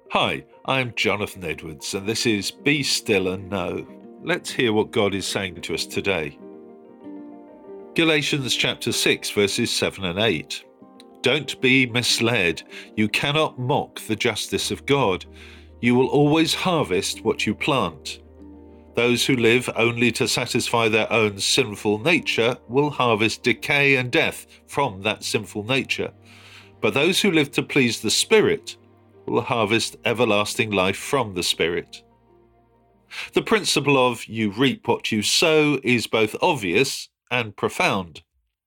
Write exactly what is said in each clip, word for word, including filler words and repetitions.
Hi, I'm Jonathan Edwards, and this is Be Still and Know. Let's hear what God is saying to us today. Galatians chapter six, verses seven and eight. Don't be misled. You cannot mock the justice of God. You will always harvest what you plant. Those who live only to satisfy their own sinful nature will harvest decay and death from that sinful nature. But those who live to please the Spirit will harvest everlasting life from the Spirit. The principle of you reap what you sow is both obvious and profound.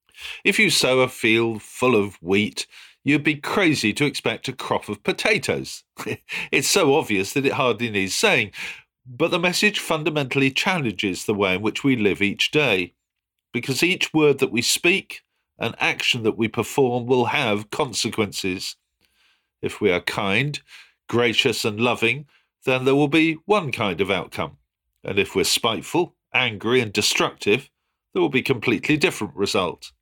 If you sow a field full of wheat, you'd be crazy to expect a crop of potatoes. It's so obvious that it hardly needs saying, but the message fundamentally challenges the way in which we live each day, because each word that we speak and action that we perform will have consequences. If we are kind, gracious and loving, then there will be one kind of outcome. And if we're spiteful, angry and destructive, there will be a completely different result.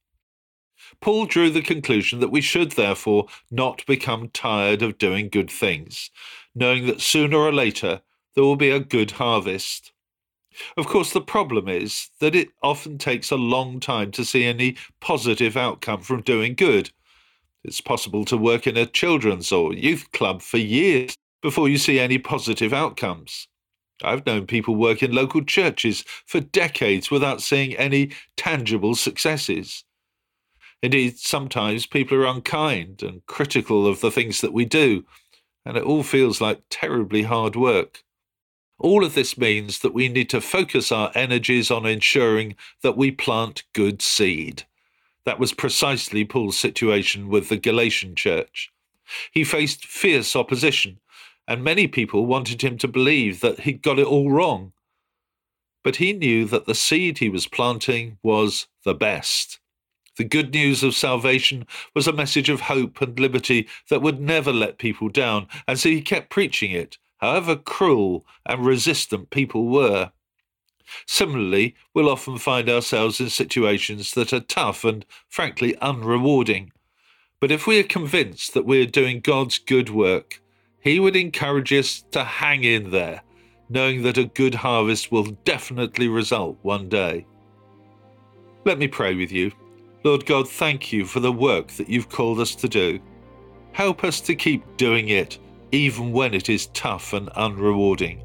Paul drew the conclusion that we should therefore not become tired of doing good things, knowing that sooner or later there will be a good harvest. Of course, the problem is that it often takes a long time to see any positive outcome from doing good. It's possible to work in a children's or youth club for years before you see any positive outcomes. I've known people work in local churches for decades without seeing any tangible successes. Indeed, sometimes people are unkind and critical of the things that we do, and it all feels like terribly hard work. All of this means that we need to focus our energies on ensuring that we plant good seed. That was precisely Paul's situation with the Galatian church. He faced fierce opposition, and many people wanted him to believe that he'd got it all wrong. But he knew that the seed he was planting was the best. The good news of salvation was a message of hope and liberty that would never let people down, and so he kept preaching it, however cruel and resistant people were. Similarly, we'll often find ourselves in situations that are tough and, frankly, unrewarding. But if we are convinced that we're doing God's good work, He would encourage us to hang in there, knowing that a good harvest will definitely result one day. Let me pray with you. Lord God, thank you for the work that you've called us to do. Help us to keep doing it, even when it is tough and unrewarding.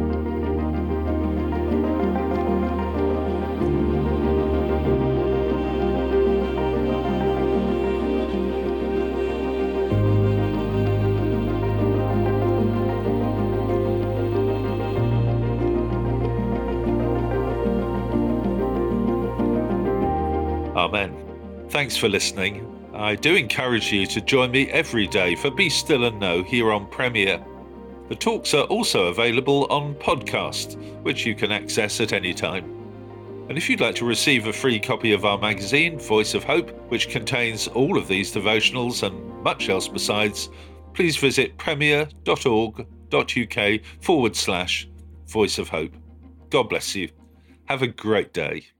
Amen. Thanks for listening. I do encourage you to join me every day for Be Still and Know here on Premier. The talks are also available on podcast, which you can access at any time. And if you'd like to receive a free copy of our magazine, Voice of Hope, which contains all of these devotionals and much else besides, please visit premier.org.uk forward slash Voice of Hope. God bless you. Have a great day.